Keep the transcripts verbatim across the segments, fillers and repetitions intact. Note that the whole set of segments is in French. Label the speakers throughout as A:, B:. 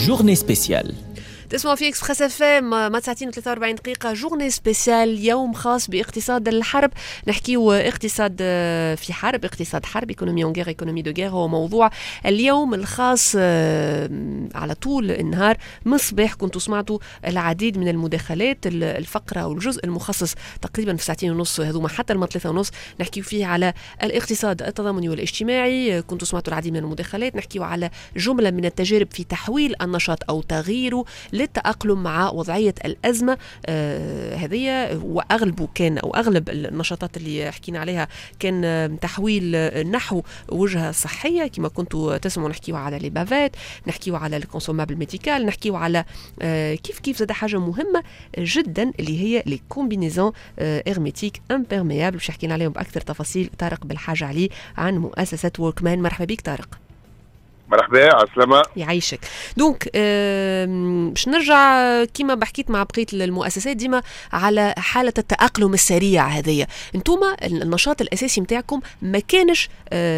A: journée spéciale.
B: تسمعوا في اكسبريس اف ام ما ساعتين وثلاثة وأربعين دقيقة جورني سبيسيال يوم خاص باقتصاد الحرب. نحكيو اقتصاد في حرب، اقتصاد حرب، ايكونومي اون غير، ايكونومي دو غير هو موضوع اليوم الخاص. على طول النهار من الصباح كنتوا سمعتوا العديد من المداخلات، الفقرة والجزء المخصص تقريبا في ساعتين ونص هذوما حتى الما ثلاثة ونص نحكيو فيه على الاقتصاد التضامني والاجتماعي. كنتوا سمعتوا العديد من المداخلات، نحكيو على جملة من التجارب في تحويل النشاط أو تغييره للتأقلم مع وضعية الأزمة آه هذه. وأغلبه كان أو أغلب النشاطات اللي حكينا عليها كان تحويل نحو وجهة صحية كما كنتوا تسمعوا. نحكيو على لي بافات، نحكيو على الكونسومابل ميديكال، نحكيو على آه كيف كيف زاد حاجة مهمة جدا اللي هي لي كومبينيزون إرميتيك امبيرميابل باش حكينا عليهم بأكثر تفاصيل طارق بالحاجة عليه عن مؤسسة ووركمان. مرحبا بك طارق.
C: مرحبا، عسلامة،
B: يعيشك. دونك باش نرجع كيما بحكيت مع بقية المؤسسات ديما على حالة التأقلم السريع هذية. انتوما النشاط الأساسي متاعكم ما كانش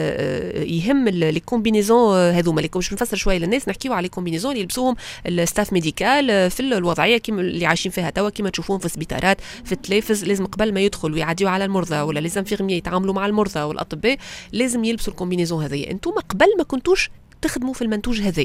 B: يهم لي كومبينيزون هذوما اللي باش نفسر شوية للناس. نحكيو على كومبينيزون اللي يلبسوهم الستاف ميديكال في الوضعية كيما اللي عايشين فيها توا، كيما تشوفون في السبيطارات في التلفز. لازم قبل ما يدخلوا ويعديوا على المرضى ولا لازم فيرمية يتعاملوا مع المرضى والأطباء لازم يلبسوا الكومبينيزون هذية. انتوما قبل ما كنتوش تخدموا في المنتوج هذا؟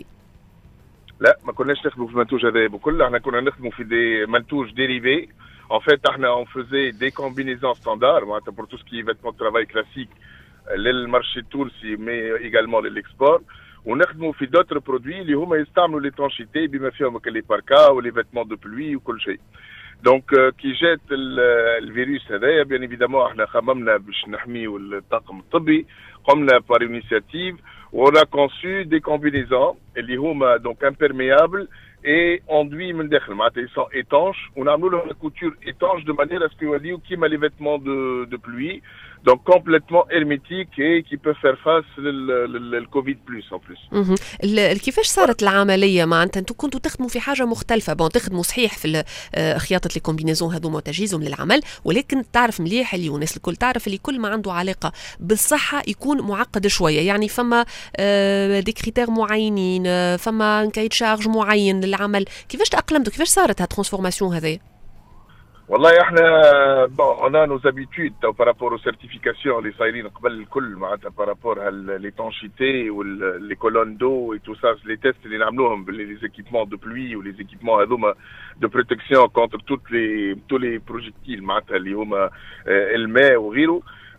C: لا، ما كناش نخدموا في المنتوج هذا بكل، احنا كنا نخدموا في دي منتوج ديريفي. En fait, on faisait des combinaisons standards, pour tout ce qui est vêtements de travail classique, le marché Toulsi, mais également l'export. On a fait d'autres produits, les hommes استعملوا l'étanchéité, بما فيهم les parkas ou les vêtements de pluie ou كل شيء. Donc, qui jette le virus هذا، bien évidemment, احنا خممنا باش نحميو الطاقم الطبي، قمنا par initiative. On a conçu des combinaisons اللي هما donc imperméables et enduits من داخل، معناتها ils sont étanches. On a mis la couture étanche de manière à ce que يوليو كيما les vêtements de de pluie, donc complètement hermétiques et qui peuvent faire face لل Covid plus en plus.
B: اها كيفاش صارت العمليه؟ معناتها انتم كنتوا تخدموا في حاجه مختلفه، بون تخدموا صحيح في خياطه لي كومبينيزون هذوما وتجهيزهم للعمل، ولكن تعرف مليح اللي والناس الكل تعرف اللي كل ما عنده علاقه بالصحه يكون معقد شويه. يعني فما دي كريتير معينين، فما كايت شارج معين للعمل. كيفاش تأقلمتوا؟ كيفاش صارت هالترانسفورماسيون هذه؟
C: والله احنا bon on a nos habitudes par rapport aux certifications اللي صايرين قبل الكل، معناتها par rapport à l'étanchéité ou les colonnes d'eau et tout ça, les tests اللي نعملوهم les équipements de pluie ou les équipements هذوما de protection contre toutes les tous les projectiles معناتها اللي هما الماء وغيره.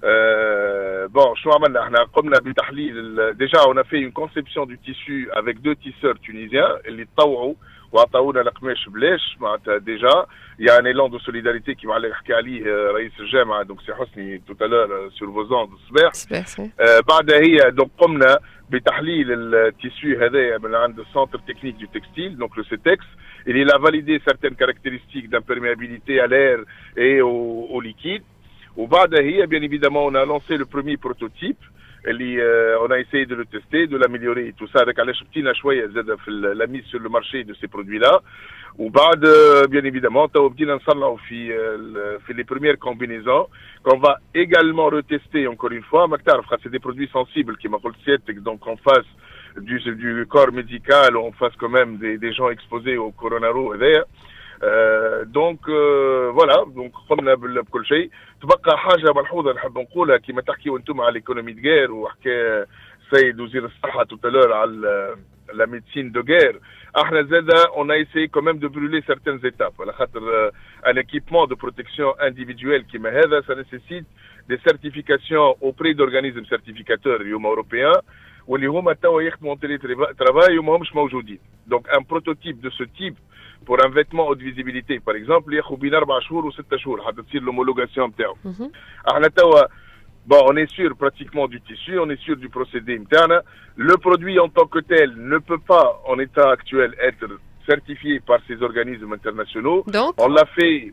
C: Euh, bon, شو عملنا احنا؟ قمنا بتحليل. déjà on a fait une conception du tissu avec deux tisseurs tunisiens اللي تطوعوا وعطاونا القماش بلاش معناتها. déjà il y a un élan de solidarité qui m'a حكى عليه رئيس الجامعة donc سي حسني tout à l'heure sur vos ondes الصباح. euh, بعدها هي donc قمنا بتحليل التيسيو هذايا من عند السنتر تكنيك du textile donc le CETEX. il a validé certaines caractéristiques d'imperméabilité à l'air et au, au liquide. وبعدها هي bien évidemment on a lancé le premier prototype اللي euh, on a essayé de le tester, de l'améliorer et tout ça. avec علاش بتينا شويه زاد في la mise sur le marché de ces produits là. وبعد bien évidemment تو بدينا نصنعوا في في les premières combinaisons qu'on va également retester encore une fois. ما تعرف خاطر c'est des produits sensibles كما قلت سيادتك donc en face du du corps médical, on face quand même des des gens exposés au coronavirus هذايا. Euh, donc euh, voilà, donc قمنا بكل شيء. تبقى حاجه ملحوظه نحب نقولها كما تحكيوا انتم على الايكونومي دو غير وحكى السيد وزير الصحه tout à l'heure على la médecine de guerre. احنا زاده on a essayé quand même de brûler certaines étapes على خاطر un équipement de protection individuelle كما هذا ça nécessite des certifications auprès d'organismes certificateurs اليوم européens واللي هما توا يخدموا تيلي ترافاي وما همش موجودين. donc un prototype de ce type pour un vêtement haute visibilité par exemple ياخذ بين أربع شهور وستة شهور حتى تصير l'homologation نتاعو. احنا توا bon on est sûr pratiquement du tissu, on est sûr du procédé نتاعنا. le produit en tant que tel ne peut pas en état actuel être certifié par ces organismes internationaux. donc on l'a fait.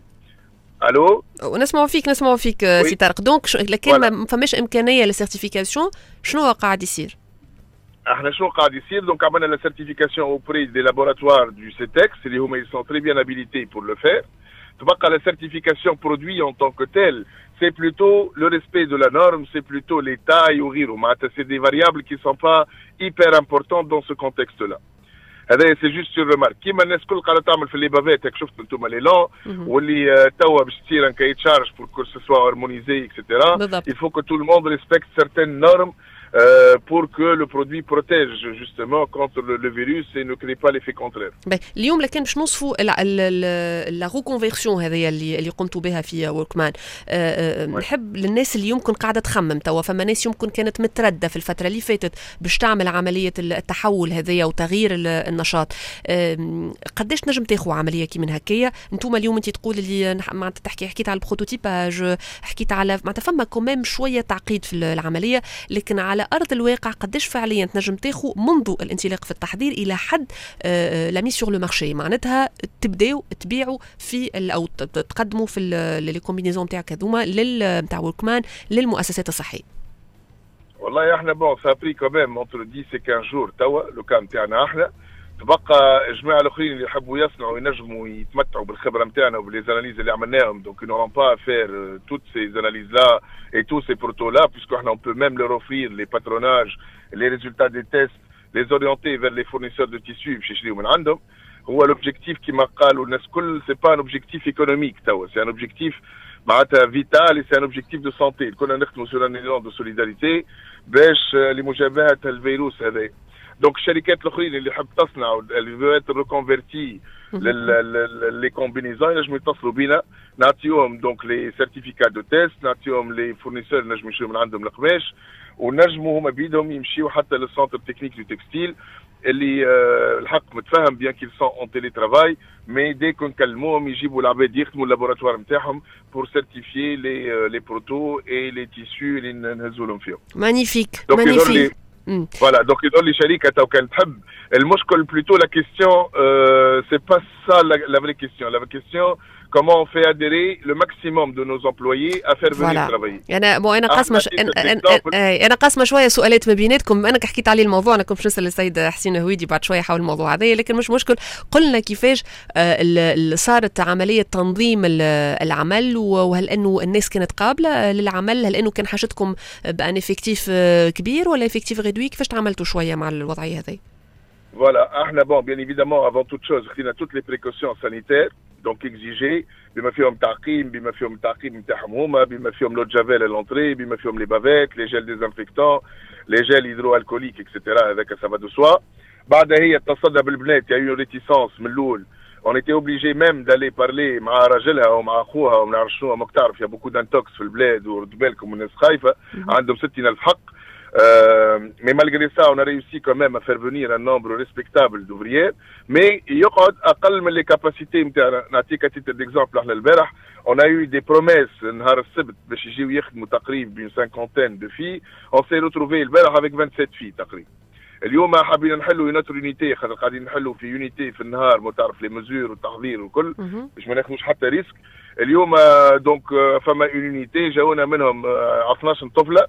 C: الو
B: ونسمعوا فيك نسمعوا فيك سي طارق. دونك لكن ما فماش امكانيه للسيرتيفيكاسيون، شنو قاعد يصير؟
C: احنا شنو قاعد يصير؟ donc عملنا la certification auprès des laboratoires du CETEX اللي هما ils sont très bien habilités pour le faire. تبقى la certification produit en tant que tel, c'est plutôt le respect de la norme, c'est plutôt les tailles ou غيره. معناتها c'est des variables qui sont pas hyper importantes dans ce contexte-là. هذا سي جوست سور ريمارك كيما الناس الكل قاعده تعمل في لي بافيت هاك شفتوا انتم لي لون واللي توا باش تصير ان كاي تشارج بور كو سوا هارمونيزي اكسيتيرا il faut que tout le monde respecte certaines normes Euh, pour que le produit protège justement contre le, le virus et ne crée pas l'effet contraire.
B: اليوم لكن باش نوصفوا لا ريكونفيرسيون هذه اللي اللي قمتوا بها في وركمان نحب للناس اللي يمكن قاعده تخمم توا فما ناس يمكن كانت متردده في الفتره اللي فاتت باش تعمل عمليه التحول هذيا وتغيير النشاط قداش نجم تاخذوا عمليه كي من هكايا انتم اليوم انت تقول اللي معناتها تحكي حكيت على البروتوتيباج حكيت على معناتها فما كوميم شويه تعقيد في العمليه لكن على أرض الواقع قداش فعليا تنجم تاخو منذ الانطلاق في التحضير إلى حد لا ميس سور لو مارشي معناتها تبداو تبيعوا في أو تقدموا في لي كومبينيزون تاعك هذوما لل تاع وركمان للمؤسسات الصحية.
C: والله احنا بون سا بري كوميم اونتر دix et quinze جور توا لو كان تاعنا احنا تبقى الجماعه الاخرين اللي يحبوا يصنعوا ينجموا يتمتعوا بالخبره نتاعنا وبالاناليز اللي عملناهم دونك نورون با فير توت سي اناليز لا et tous ces protos là puisque on peut même leur offrir les patronages les résultats des tests les orienter vers les fournisseurs de tissus باش يشريوا من عندهم هو l'objectif كما قالوا الناس كل c'est pas un objectif économique توا c'est un objectif معناتها فيتال c'est un objectif de santé كنا نخدموا sur un élan de solidarité باش لمجابهه الفيروس هذا دونك الشركات الاخرين اللي حب تصنع اللي فيات ريكونفيرتي لي كومبينيزون ينجموا يتصلوا بينا نعطيهم دونك لي سيرتيفيكا دو تيست نعطيهم لي فورنيسور نجموا يشريوا من عندهم القماش ونجموا هما بيدهم يمشيوا حتى للسونتر تكنيك دو تكستيل اللي آه الحق متفهم بيان كيل سون اون تيلي ترافاي مي دي كون نكلموهم يجيبوا العباد يخدموا اللابوراتوار نتاعهم بور سيرتيفيي لي لي بروتو اي لي تيسيو اللي نهزوا لهم فيهم.
B: مانيفيك مانيفيك.
C: Voilà, donc يقول لي شركة تو كان تحب المشكل plutôt la question euh, c'est pas ça la, la vraie question la vraie question comment on fait adhérer le maximum de nos employés à faire venir voilà. travailler.
B: أنا مو أنا قاسمة ش... أنا أنا, أنا قاسمة شوية سؤالات ما بيناتكم أنا حكيت عليه الموضوع أنا كنت باش نسأل السيد حسين هويدي بعد شوية حول الموضوع هذا لكن مش مشكل قلنا كيفاش آه صارت عملية تنظيم العمل وهل إنه الناس كانت قابلة للعمل هل إنه كان حاجتكم بأن إفكتيف كبير ولا إفكتيف غدوي كيفاش تعاملتوا شوية مع الوضعية هذه؟
C: Voilà, احنا bon bien évidemment avant toute chose خدينا toutes les précautions sanitaires donc exigées بما فيهم تعقيم بما فيهم التعقيم نتاعهم هما بما فيهم لو جافيل لونطري بما فيهم لي بافيت لي جيل ديزانفيكتون لي جيل هيدروالكوليك اكسيتيرا هذاك سافا دو سوا بعدها هي اتصلنا بالبنات يا يو ريتيسونس من الاول on était obligé même d'aller parler مع راجلها ومع اخوها وما نعرف شنو ماك تعرف يا بوكو دانتوكس في البلاد ورد بالكم الناس خايفه عندهم ستين ألف حق. Euh, mais malgré ça, on a réussi quand même à faire venir un nombre respectable d'ouvriers. Mais يقعد أقل من les capacités نتاعنا. نعطيك titre d'exemple احنا البارح on a eu des promesses نهار السبت باش يجيو يخدموا تقريبا une cinquantaine de filles. On s'est retrouvé البارح avec vingt-sept filles تقريبا. اليوم حابين نحلوا نوتر يونيتي خاطر قاعدين نحلوا في يونيتي في النهار ما تعرف لي مزور والتحضير والكل باش ما ناخذوش حتى ريسك. اليوم دونك فما يونيتي جاونا منهم اثناش طفله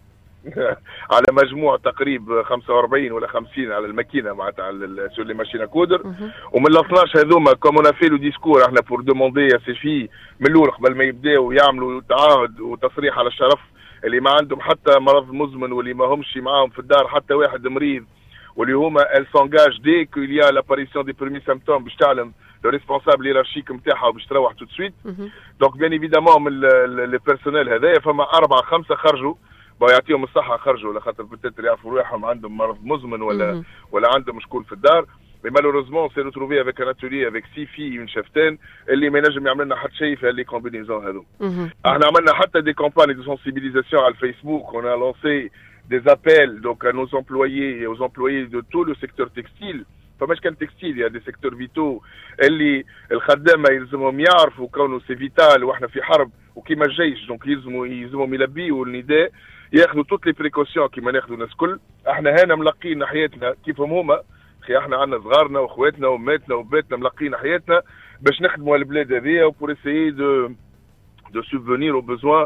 C: على مجموع تقريبا خمسة وأربعين ولا خمسين على الماكينه معناتها على سور لي ماشين كودر ومن ال اثناش هذوما كوم اون في لو ديسكور احنا بور دوموندي ا سي في من الاول قبل ما يبداو يعملوا تعهد وتصريح على الشرف اللي ما عندهم حتى مرض مزمن واللي ما همش معاهم في الدار حتى واحد مريض واللي هما ال سونجاج دي كو il y a l'apparition des premiers symptômes باش تعلم لو ريسبونسابل هيرارشيك نتاعها وباش تروح تو سويت دونك بيان ايفيدامون من لي بيرسونيل هذايا فما أربعة خمسة خرجوا يعطيهم الصحة خرجوا لخاطر بتاتر يعرفوا روحهم عندهم مرض مزمن ولا ولا عندهم شكون في الدار مي مالوروزمون سي روتروفي افيك ان اتولي افيك سي في اون شفتان اللي ما ينجم يعمل لنا حتى شيء في هذه كومبينيزون هذو. احنا عملنا حتى دي كومباني دو سنسيبيليزاسيون على الفيسبوك on a lancé des appels donc à nos employés et aux employés de tout le secteur textile فماش كان تكستيل يا دي سيكتور فيتو اللي الخدامه يلزمهم يعرفوا كونه سي فيتال واحنا في حرب وكيما الجيش دونك يلزموا يلزمهم يلبيوا النداء ياخذوا توت لي بريكوسيون كيما ناخذوا الناس الكل. احنا هنا ملقين حياتنا كيفهم هما اخي احنا عندنا صغارنا واخواتنا واماتنا وباتنا ملقين حياتنا باش نخدموا البلاد هذيا وبور اسيي دو دو سوفونير او بوزوان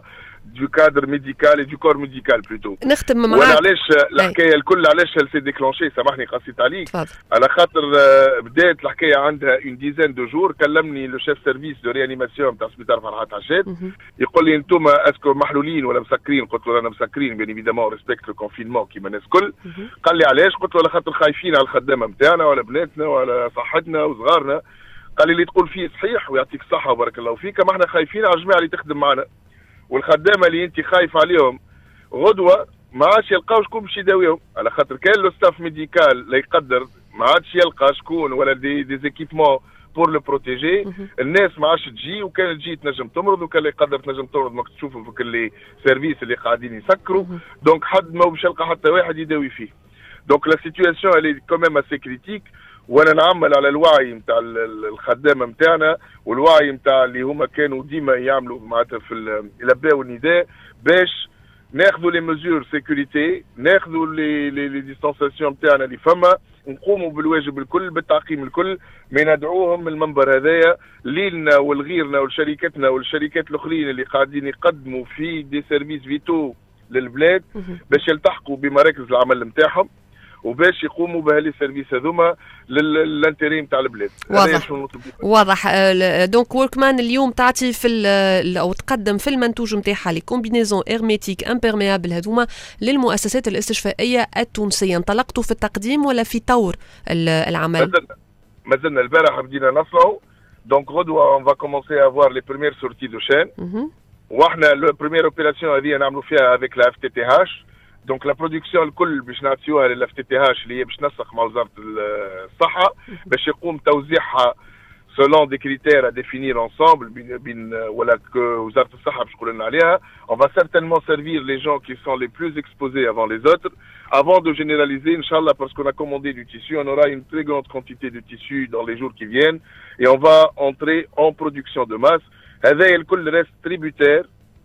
C: du cadre médical et du corps médical plutôt.
B: نختم معاك.
C: وانا علاش الحكايه الكل علاش سي ديكلونشي، سامحني قصيت عليك.
B: تفضل.
C: على خاطر بدات الحكايه عندها اون ديزان دو جور، كلمني لو شيف سيرفيس دو ريانيماسيون نتاع سبيطار فرحات عشاد، يقول لي انتم اسكو محلولين ولا مسكرين؟ قلت له رانا مسكرين بيان ايفيدامون ريسبكت لو كونفينمون كيما الناس الكل. قال لي علاش؟ قلت له على خاطر خايفين على الخدامه نتاعنا ولا بناتنا ولا صحتنا وصغارنا. قال لي اللي تقول فيه صحيح ويعطيك الصحه وبارك الله فيك، ما احنا خايفين على الجماعه اللي تخدم معنا، والخدامه اللي انت خايف عليهم غدوه ما عادش يلقاو شكون باش يداويهم، على خاطر كان لو ستاف ميديكال لا يقدر ما عادش يلقى شكون ولا دي دي زيكيبمون بور لو بروتيجي. الناس ما عادش تجي، وكان تجي تنجم تمرض، وكان لا يقدر تنجم تمرض ما تشوفوا في كل سيرفيس اللي قاعدين يسكروا. دونك حد ما باش يلقى حتى واحد يداوي فيه. دونك لا سيتوياسيون اللي كوميم اسي كريتيك، وانا نعمل على الوعي نتاع الخدامه نتاعنا والوعي نتاع اللي هما كانوا ديما يعملوا معناتها في يلباو النداء باش ناخذوا لي ميزور سيكوريتي، ناخذوا لي لي ديستانسياسيون نتاعنا اللي فما، نقوموا بالواجب الكل بالتعقيم الكل. ما ندعوهم من المنبر هذايا ليلنا ولغيرنا ولشركتنا والشركات الاخرين اللي قاعدين يقدموا في دي سيرفيس فيتو للبلاد باش يلتحقوا بمراكز العمل نتاعهم وباش يقوموا بهالي السيرفيس هذوما للانتري نتاع البلاد.
B: واضح واضح. دونك وركمان اليوم تعطي في او تقدم في المنتوج نتاعها لي كومبينيزون هيرميتيك امبيرميابل هذوما للمؤسسات الاستشفائيه التونسيه. انطلقتوا في التقديم ولا في طور العمل؟
C: ما زلنا البارح بدينا نصنعوا. دونك غدوه اون فا كومونسي افوار لي بريمير سورتي دو شين، واحنا لو بريمير اوبيراسيون هذه نعملوا فيها افيك لا اف تي تي هاش. دونك لا برودكسيون الكل باش نعطيوها للاف تي تي هاش اللي هي باش تنسق مع وزاره الصحه باش يقوم توزيعها selon des critères à définir ensemble بين ولا وزاره الصحه باش تقول لنا عليها. On va certainement servir les gens qui sont les plus exposés avant les autres avant de généraliser inchallah, parce qu'on a commandé du tissu, on aura une très grande quantité de tissu dans les jours qui viennent et on va entrer en production de masse. هذا الكل reste tributaire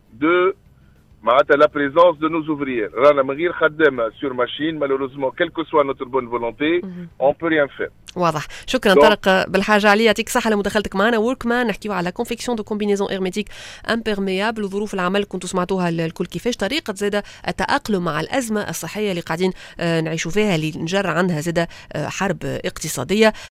C: de معناتها la présence de nos ouvriers. رانا من غير خدامه sur machine malheureusement quelle que soit notre bonne volonté on peut rien faire.
B: واضح. شكرا طارق بالحاجه عليا، يعطيك الصحه لمداخلتك معنا. وركمان نحكيو على كونفيكسيون دو كومبينيزون هيرميتيك امبيرميابل وظروف العمل كنتوا سمعتوها الكل، كيفاش طريقه زاده التاقلم مع الازمه الصحيه اللي قاعدين نعيشوا فيها اللي نجر عنها زاده حرب اقتصاديه.